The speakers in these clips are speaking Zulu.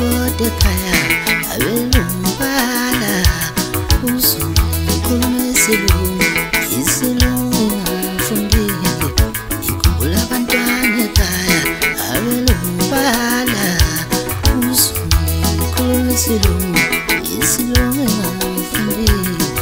kodwa ekhaya abelumbala uzulu ngikhuluma isilungu ngingafundile ngikhumbula abantwana ekhaya abelumbala uzulu ngikhuluma isilungu ngingafundile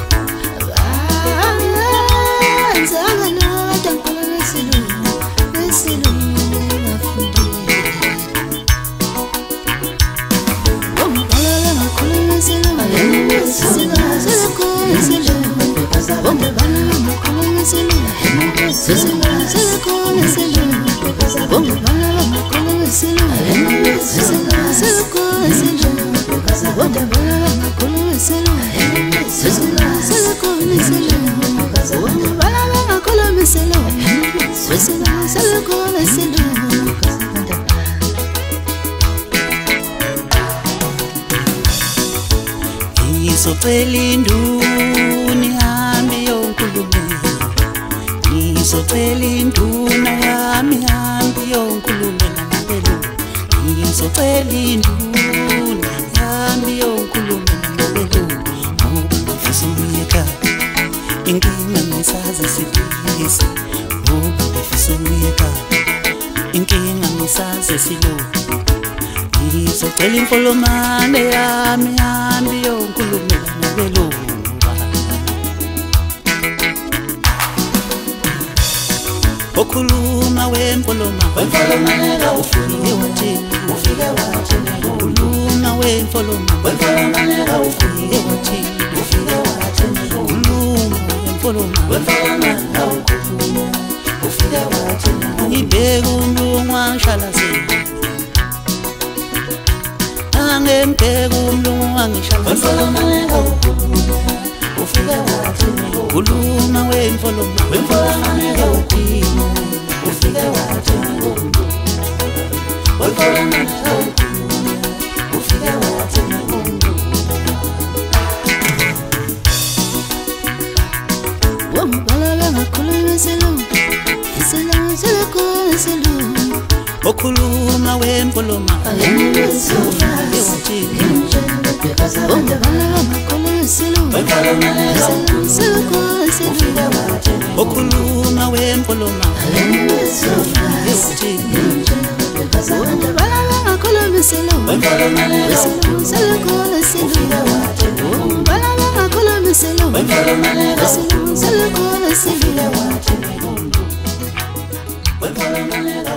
Ngizocela induna ihambe iyonkulumela, ngizocela induna yami ihambe iyonkulumela nabelungu, ngizocela induna ihambe iyonkulumela nabelungu, ngoba ngifisa ukuya ekhaya inkinga ngisaze silungise, ngoba ngifisa ukuya ekhaya inkinga ngisaze silungise. Ngizocela imfolomane yami ihambe iyonkulumela nabelungu, okhuluma wemfolomane ufike wathini, ufike wathini, okhuluma wemfolomane ufike wathini, ufike wathini, okhuluma wemfolomane ufike wathini, ngibheka umlungu wangishalazela ngembheka umlungu wangishalazela, ufike wathini, okhuluma wemfolomane ufike wathini, ufike wathini. Okhuluma wemfolomane ufike wathini, okhuluma wemfolomane ufike wathini, ufike wathini.